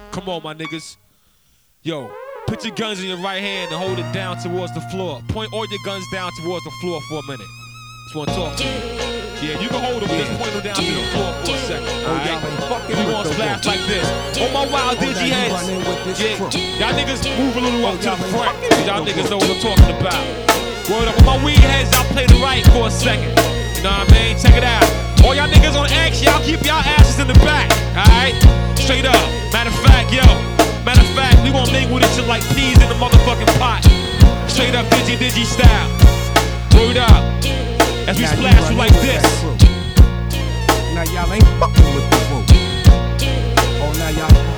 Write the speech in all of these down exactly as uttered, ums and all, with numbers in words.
Come on, my niggas. Yo, put your guns in your right hand and hold it down towards the floor. Point all your guns down towards the floor for a minute. Just wanna talk to you. Yeah, you can hold them, just point them down to the floor for a second. Alright? We gonna splash like this. On my wild digi heads. Yeah, y'all niggas move a little up to the front. Y'all niggas know what I'm talking about. Word up, on my weed heads, y'all play the right for a second. You know what I mean? Check it out. All y'all niggas on X, y'all keep y'all asses in the back. Alright? Straight up. Matter of fact, yo. Matter of fact, we gon' mingle this shit like peas in the motherfucking pot. Straight up digi digi style. Word up. As we splash you like this. Now y'all ain't fucking with the crew. Oh, now y'all.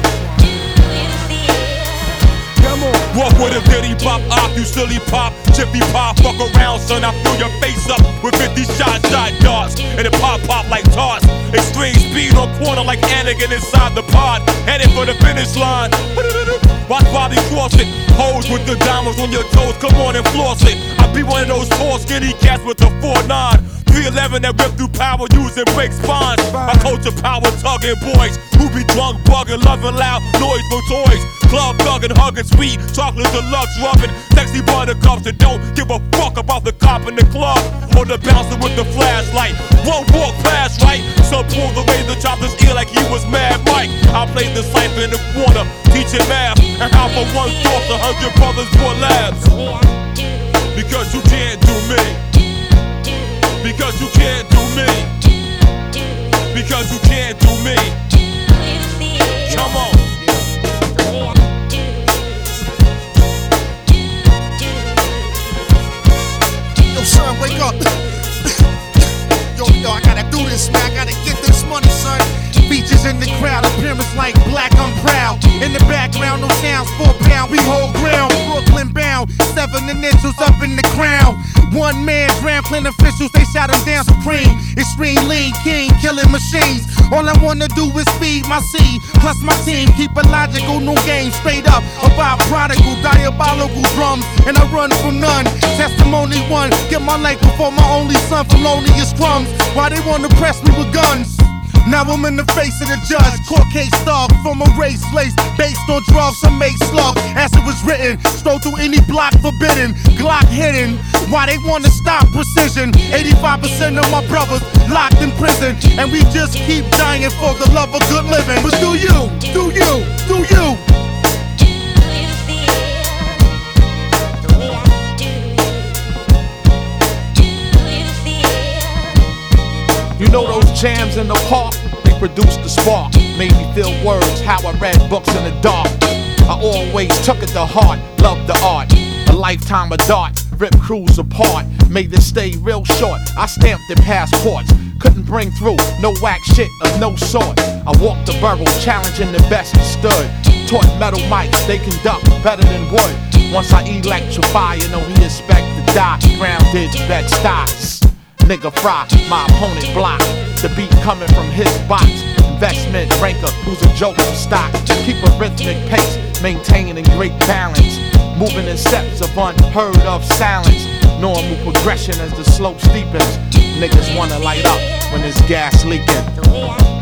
Come on. Walk with a diddy pop, off you silly pop, chippy pop, fuck around, son. I fill your face up with fifty shot shot darts, and it pop pop like toss. Extreme speed on corner like Anakin inside the pod, headed for the finish line. Watch Bobby cross it, hoes with the diamonds on your toes. Come on and floss it. I be one of those four skinny cats with the four nine. three eleven that rip through power using break spines. My culture power tugging boys who be drunk, bugging, loving loud noise for toys. Club thugging, hugging, sweet chocolate deluxe, rubbing sexy buttercups that don't give a fuck about the cop in the club or the bouncer with the flashlight. One walk past right, some pulled away the chopper's ear like he was Mad Mike. I played the cipher in the corner, teaching math and how for one thought a hundred brothers for labs. Because you can't do me. Because you can't do me. Because you can't do me. Come on. Yo, son, wake up. Yo, yo, I gotta do this, man. I gotta get this money, son. Features in the crowd, appearance like black, I'm proud. In the background, no sounds, four pound, we hold ground. Brooklyn bound, seven initials up in the crown. One man, Grand Plan officials, they shout him down supreme. Extreme lean king, killing machines. All I wanna do is feed my seed, plus my team. Keep it logical, no game, straight up. About prodigal, diabolical drums, and I run from none. Testimony one, get my life before my only son, felonious crumbs. Why they wanna press me with guns? Now I'm in the face of the judge, court case thug from a race lace, based on drugs I make slug. As it was written, stroll through any block forbidden, Glock hidden. Why they wanna stop precision? eighty-five percent of my brothers locked in prison, and we just keep dying for the love of good living. But do you, do you, do you? You know those jams in the park? They produced the spark. Made me feel words, how I read books in the dark. I always took it to heart, loved the art. A lifetime of darts, ripped crews apart. Made it stay real short, I stamped their passports. Couldn't bring through no whack shit of no sort. I walked the boroughs, challenging the best that stood. Taught metal mics, they conduct better than wood. Once I electrify, you know he expect to die. Grounded, bed stocks. Nigga fry, my opponent block. The beat coming from his box. Investment ranker, who's a joke for stock. Keep a rhythmic pace, maintaining great balance. Moving in steps of unheard of silence. Normal progression as the slope steepens. Niggas wanna light up when there's gas leaking.